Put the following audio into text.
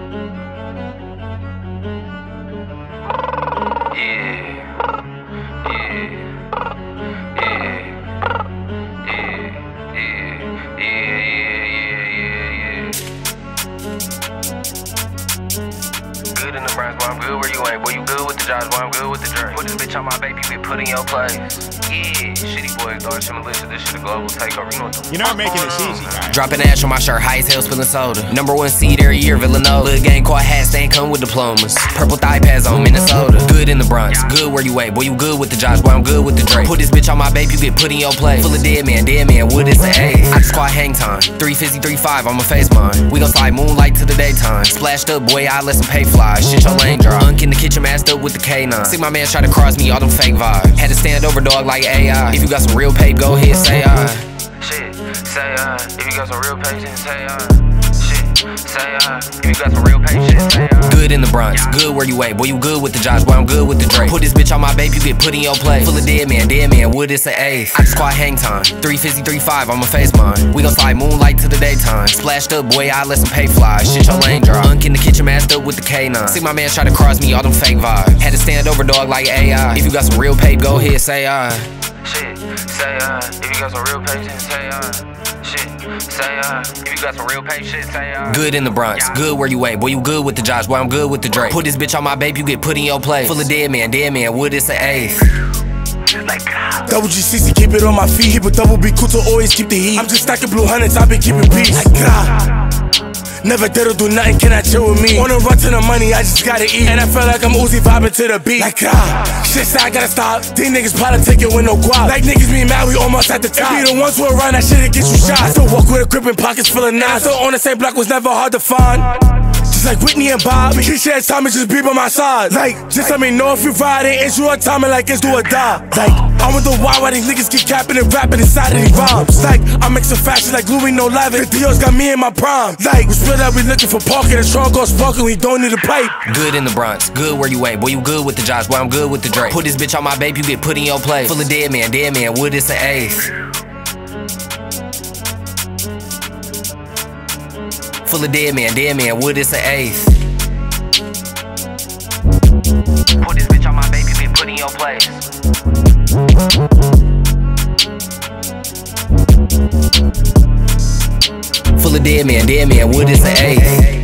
Good in the Bronx, boy, I'm good where you ain't. Boy, you good with the jobs, boy, I'm good with the drink. Put this bitch on my baby, get put in your place. Yeah, shitty boys, dog, shit militia, this shit a global takeover. You know what the You're not making it easy, guys. Dropping ash on my shirt, high as hell, spilling soda. #1 seed every year, Villanova. Little gang called hats, they ain't come with diplomas. Purple thigh pads on Minnesota. Good in the Bronx, good where you ain't. Boy, you good with the jobs, boy, I'm good with the drink. Put this bitch on my baby, you get put in your place. Full of dead man, wood is the A. I just squat hang time, 350, 3.5, I'ma face mine. We gon' slide moonlight to the daytime. Splashed up, boy, I let some pay fly. Shit your lane drop. Unk in the kitchen, masked up with the K9. See my man try to cross me, all them fake vibes. Had to stand over dog like AI. If you got some real pay, go ahead, say I. Shit, say if you got some real patience, say shit, say if you got some real patience, say Good in the Bronx, good where you ain't. Boy, you good with the jobs, boy, I'm good with the drink. Put this bitch on my baby, you get put in your place. Full of dead man, wood is the A. I just squat hang time, 350, 3.5, I'ma face mine. We gon' slide moonlight to the daytime. Splashed up, boy, I let some pay fly. Shit your lane drop. Unk in the kitchen, masked up with the K9. See my man try to cross me, all them fake vibes. Had to stand over dog like AI. If you got some real pay, go ahead, say I. Shit, say if you got some real patience, say shit, say if you got some real patience, say Good in the Bronx, good where you ain't. Boy, you good with the jobs, boy, I'm good with the drink. Put this bitch on my baby, you get put in your place. Full of dead man, wood is the A. Double GCC, keep it on my feet. Hit with double B, cool to always keep the heat. I'm just stacking blue hundreds, I been keeping peace. Never did or do nothing, can I chill with me? On the run to the money, I just gotta eat. And I feel like I'm Uzi vibing to the beat. Shit say I gotta stop. These niggas politicking with no guap. Like niggas be mad, we almost at the top. If be the ones who around that shit, it get you shot. I still walk with a grip and pockets full of knives. Still on the same block, was never hard to find. Just like Whitney and Bob, he said time and just be by my side. Like, just let me know if you riding, it's your time and like it's do or die. Like, I wonder why these niggas keep capping and rapping inside of these rhymes. Like, I'm mixing fashion like Louis no live. The Dios got me in my prime. Like, we split up, we looking for parking, a strong go sparking, we don't need a pipe. Good in the Bronx, good where you ain't. Boy, you good with the jobs, boy, I'm good with the drink. Put this bitch on my baby, you get put in your place. Full of dead man, wood is the A. Full of dead man, wood is the eighth. Put this bitch on my baby, get put in your place. Full of dead man, wood is the eighth.